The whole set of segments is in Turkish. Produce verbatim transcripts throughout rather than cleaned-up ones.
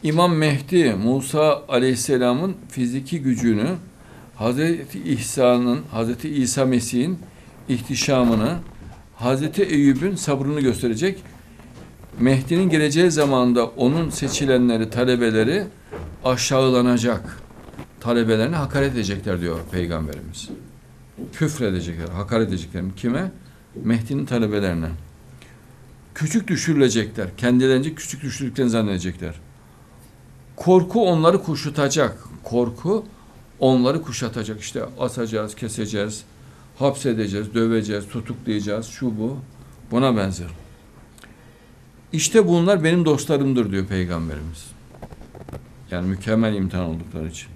İmam Mehdi, Musa Aleyhisselam'ın fiziki gücünü, Hazreti İsa'nın, Hazreti İsa Mesih'in ihtişamını, Hazreti Eyüp'ün sabrını gösterecek. Mehdi'nin geleceği zamanda onun seçilenleri, talebeleri aşağılanacak. Talebelerini hakaret edecekler diyor Peygamberimiz. Küfredecekler, hakaret edecekler. Kime? Mehdi'nin talebelerine. Küçük düşürülecekler. Kendilerince küçük düşürdüklerini zannedecekler. Korku onları kuşatacak. Korku onları kuşatacak. İşte asacağız, keseceğiz, hapsedeceğiz, döveceğiz, tutuklayacağız, şu bu. Buna benzer. İşte bunlar benim dostlarımdır diyor Peygamberimiz. Yani mükemmel imtihan oldukları için.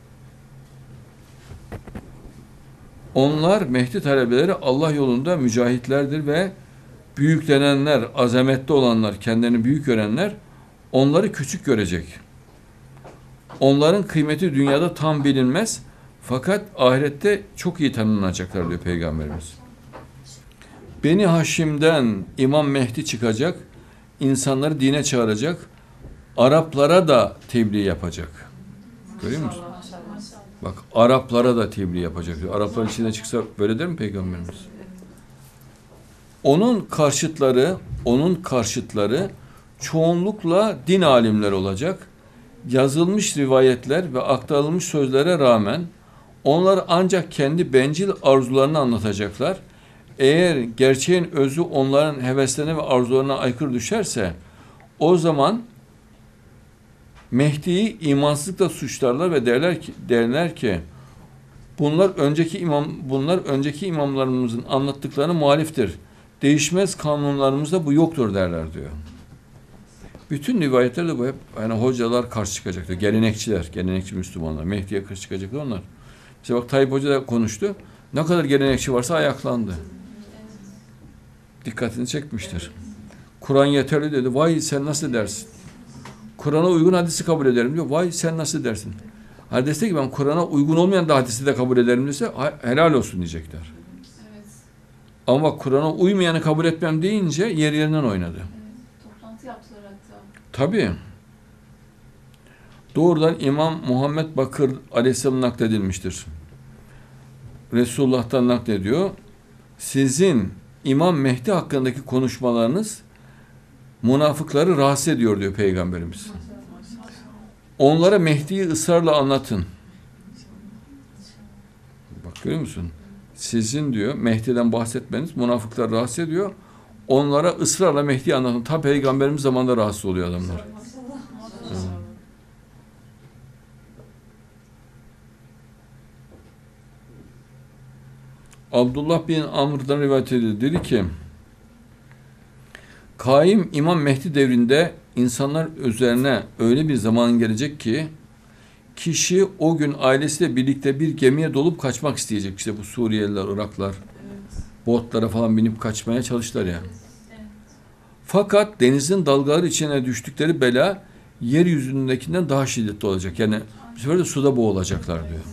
Onlar Mehdi talebeleri Allah yolunda mücahitlerdir ve büyüklenenler, azametli olanlar, kendilerini büyük görenler onları küçük görecek. Onların kıymeti dünyada tam bilinmez fakat ahirette çok iyi tanınacaklar diyor Peygamberimiz. Beni Haşim'den İmam Mehdi çıkacak, insanları dine çağıracak, Araplara da tebliğ yapacak. Görüyor musun? Bak, Araplara da tebliğ yapacak diyor. Arapların içine çıksa böyle der mi Peygamberimiz? Onun karşıtları, onun karşıtları çoğunlukla din alimleri olacak. Yazılmış rivayetler ve aktarılmış sözlere rağmen onlar ancak kendi bencil arzularını anlatacaklar. Eğer gerçeğin özü onların heveslerine ve arzularına aykırı düşerse o zaman Mehdi'yi imansızlıkla suçlarlar ve derler ki, derler ki bunlar önceki imam bunlar önceki imamlarımızın anlattıklarına muhaliftir. Değişmez kanunlarımızda bu yoktur derler diyor. Bütün rivayetlerde bu hep yani hocalar karşı çıkacak diyor. Gelenekçiler, gelenekçi Müslümanlar. Mehdi'ye karşı çıkacaklar onlar. Mesela bak Tayyip Hoca da konuştu. Ne kadar gelenekçi varsa ayaklandı. Dikkatini çekmiştir. Kur'an yeterli dedi. Vay sen nasıl dersin? Kur'an'a uygun hadisi kabul ederim diyor. Vay sen nasıl dersin? Hadiste ki ben Kur'an'a uygun olmayan da hadisi de kabul ederim dese helal olsun diyecekler. Evet. Ama bak Kur'an'a uymayanı kabul etmem deyince yer yerinden oynadı. Evet. Toplantı yaptılar hatta. Tabii. Doğrudan İmam Muhammed Bakır Aleyhisselam nakledilmiştir. Resulullah'tan naklediyor. Sizin İmam Mehdi hakkındaki konuşmalarınız münafıkları rahatsız ediyor diyor Peygamberimiz. Onlara Mehdi'yi ısrarla anlatın. Bak görüyor musun? Sizin diyor Mehdi'den bahsetmeniz münafıkları rahatsız ediyor. Onlara ısrarla Mehdi'yi anlatın. Ta Peygamberimiz zamanında rahatsız oluyor adamlar. Evet. Abdullah bin Amr'dan rivayet edildi. Dedi ki Kaim İmam Mehdi devrinde insanlar üzerine öyle bir zaman gelecek ki kişi o gün ailesiyle birlikte bir gemiye dolup kaçmak isteyecek. İşte bu Suriyeliler, Iraklar, evet. Botlara falan binip kaçmaya çalıştılar ya. Evet. Evet. Fakat denizin dalgaları içine düştükleri bela yeryüzündekinden daha şiddetli olacak. Yani bu sefer de suda boğulacaklar diyor.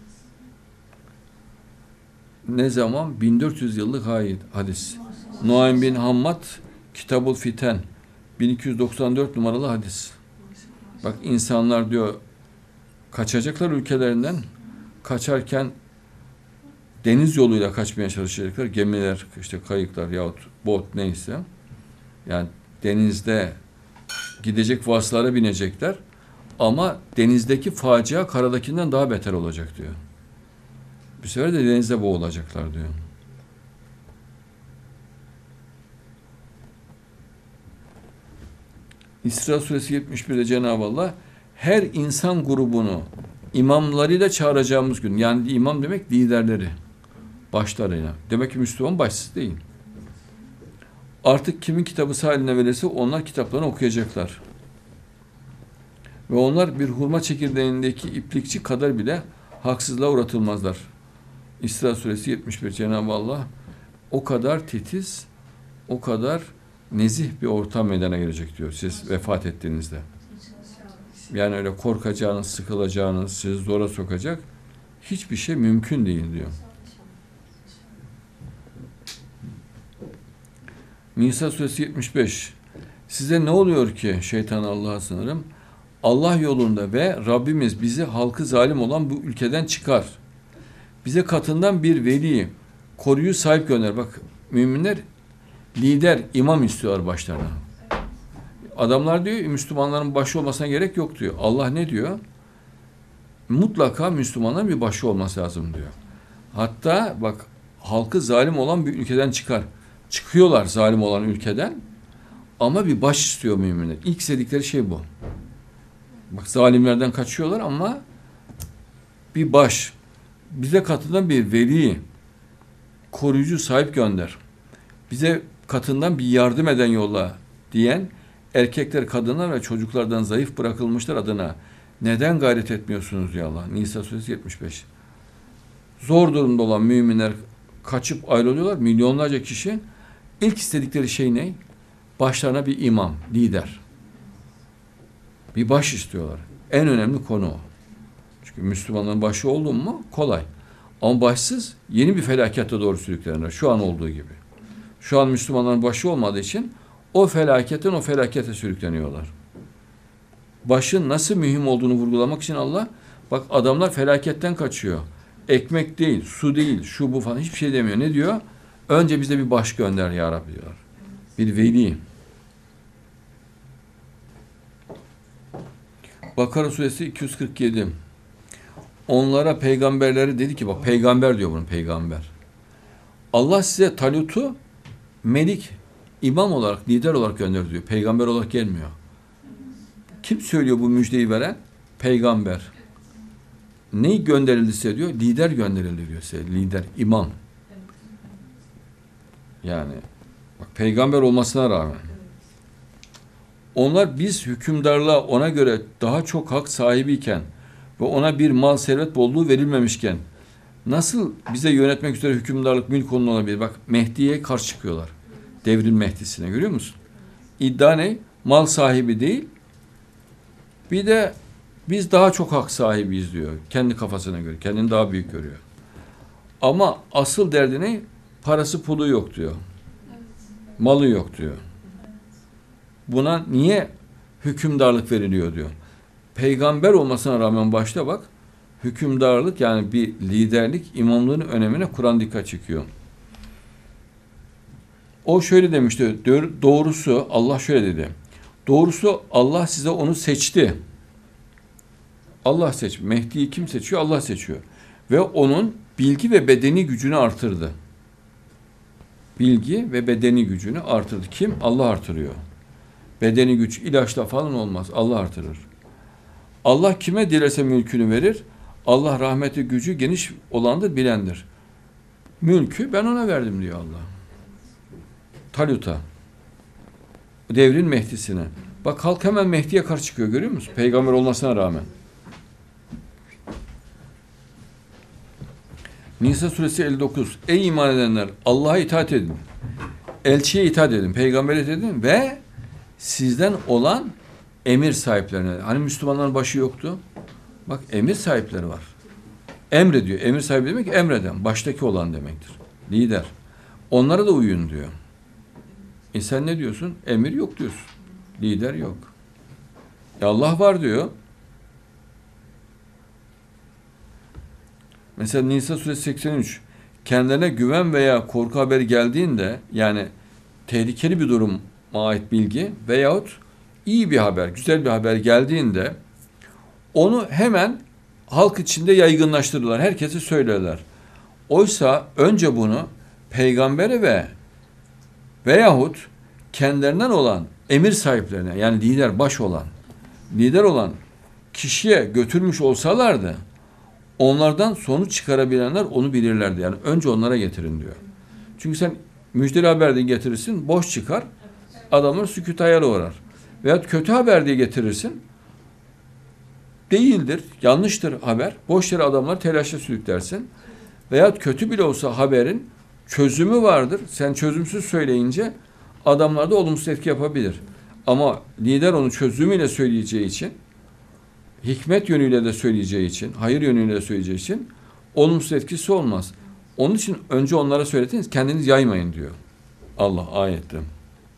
Ne zaman? bin dört yüz yıllık hadis. Nuaym bin Hammad Kitabul Fiten bin iki yüz doksan dört numaralı hadis. Bak insanlar diyor kaçacaklar ülkelerinden, kaçarken deniz yoluyla kaçmaya çalışacaklar. Gemiler, işte kayıklar yahut bot neyse. Yani denizde gidecek vasıtalara binecekler. Ama denizdeki facia karadakinden daha beter olacak diyor. Bir sefer de denizde boğulacaklar diyor. İsra suresi yetmiş bir'de Cenab-ı Allah her insan grubunu imamlarıyla çağıracağımız gün, yani imam demek liderleri, başlarıyla. Demek ki Müslüman başsız değil. Artık kimin kitabı sağ eline verirse onlar kitaplarını okuyacaklar. Ve onlar bir hurma çekirdeğindeki iplikçi kadar bile haksızlığa uğratılmazlar. İsra suresi yetmiş bir Cenab-ı Allah o kadar titiz, o kadar nezih bir ortam meydana gelecek diyor siz vefat ettiğinizde. Yani öyle korkacağınız, sıkılacağınız, sizi zora sokacak hiçbir şey mümkün değil diyor. Nisa suresi yetmiş beş. Size ne oluyor ki şeytan Allah'a sınırım? Allah yolunda ve Rabbimiz bizi halkı zalim olan bu ülkeden çıkar. Bize katından bir veli, koruyu sahip gönder. Bak müminler lider, imam istiyorlar başlarına. Adamlar diyor Müslümanların başı olmasına gerek yok diyor. Allah ne diyor? Mutlaka Müslümanların bir başı olması lazım diyor. Hatta bak halkı zalim olan bir ülkeden çıkar. Çıkıyorlar zalim olan ülkeden ama bir baş istiyor müminler. İlk istedikleri şey bu. Bak zalimlerden kaçıyorlar ama bir baş. Bize katından bir veli, koruyucu sahip gönder. Bize katından bir yardım eden yolla diyen erkekler, kadınlar ve çocuklardan zayıf bırakılmışlar adına neden gayret etmiyorsunuz diyor Allah. Nisa suresi yetmiş beş. Zor durumda olan müminler kaçıp ayrılıyorlar. Milyonlarca kişi ilk istedikleri şey ne? Başlarına bir imam, lider. Bir baş istiyorlar. En önemli konu o. Çünkü Müslümanların başı oldu mu kolay. Ama başsız yeni bir felakete doğru sürüklenirler. Şu an olduğu gibi. Şu an Müslümanların başı olmadığı için o felaketten o felakete sürükleniyorlar. Başın nasıl mühim olduğunu vurgulamak için Allah, bak adamlar felaketten kaçıyor. Ekmek değil, su değil, şu bu falan hiçbir şey demiyor. Ne diyor? Önce bize bir baş gönder ya Rabbi diyor. Bir veli. Bakara suresi iki yüz kırk yedi. Onlara peygamberleri dedi ki, bak peygamber diyor bunu, peygamber. Allah size Talut'u melik, imam olarak, lider olarak gönderdi diyor. Peygamber olarak gelmiyor. Kim söylüyor bu müjdeyi veren? Peygamber. Ne gönderildi size diyor? Lider gönderildi diyor size. Lider, imam. Yani bak peygamber olmasına rağmen. Onlar biz hükümdarlığa ona göre daha çok hak sahibiyken ve ona bir mal servet bolluğu verilmemişken nasıl bize yönetmek üzere hükümdarlık mülk onun olabilir? Bak Mehdi'ye karşı çıkıyorlar. Devrin Mehdi'sine görüyor musun? İddia ne? Mal sahibi değil. Bir de biz daha çok hak sahibiyiz diyor. Kendi kafasına göre. Kendini daha büyük görüyor. Ama asıl derdi ne? Parası pulu yok diyor. Malı yok diyor. Buna niye hükümdarlık veriliyor diyor. Peygamber olmasına rağmen başta bak hükümdarlık yani bir liderlik imamlığın önemine Kur'an dikkat çekiyor. O şöyle demişti. Doğrusu Allah şöyle dedi. Doğrusu Allah size onu seçti. Allah seç. Mehdi'yi kim seçiyor? Allah seçiyor. Ve onun bilgi ve bedeni gücünü artırdı. Bilgi ve bedeni gücünü artırdı. Kim? Allah artırıyor. Bedeni güç ilaçla falan olmaz. Allah artırır. Allah kime dilese mülkünü verir. Allah rahmeti gücü geniş olandır, bilendir. Mülkü ben ona verdim diyor Allah. Talut'a. Devrin Mehdi'sine. Bak halk hemen Mehdi'ye karşı çıkıyor görüyor musun? Peygamber olmasına rağmen. Nisa suresi elli dokuz. Ey iman edenler Allah'a itaat edin. Elçiye itaat edin. Peygambere itaat edin ve sizden olan emir sahiplerine. Hani Müslümanların başı yoktu? Bak emir sahipleri var. Emrediyor. Emir sahibi demek emreden. Baştaki olan demektir. Lider. Onlara da uyun diyor. E sen ne diyorsun? Emir yok diyorsun. Lider yok. E Allah var diyor. Mesela Nisa suresi seksen üç. Kendilerine güven veya korku haberi geldiğinde yani tehlikeli bir duruma ait bilgi veyahut iyi bir haber, güzel bir haber geldiğinde onu hemen halk içinde yaygınlaştırırlar. Herkese söylerler. Oysa önce bunu peygambere ve veyahut kendilerinden olan emir sahiplerine yani lider, baş olan, lider olan kişiye götürmüş olsalardı onlardan sonuç çıkarabilenler onu bilirlerdi. Yani önce onlara getirin diyor. Çünkü sen müjdeli haber diye getirirsin, boş çıkar, adamlar sükût hayale uğrar. Veyahut kötü haber diye getirirsin, değildir, yanlıştır haber, boş yere adamlar telaşla sürüklersin. Veyahut kötü bile olsa haberin çözümü vardır. Sen çözümsüz söyleyince adamlar da olumsuz etki yapabilir. Ama lider onu çözümüyle söyleyeceği için, hikmet yönüyle de söyleyeceği için, hayır yönüyle de söyleyeceği için olumsuz etkisi olmaz. Onun için önce onlara söyletiniz, kendiniz yaymayın diyor Allah ayette.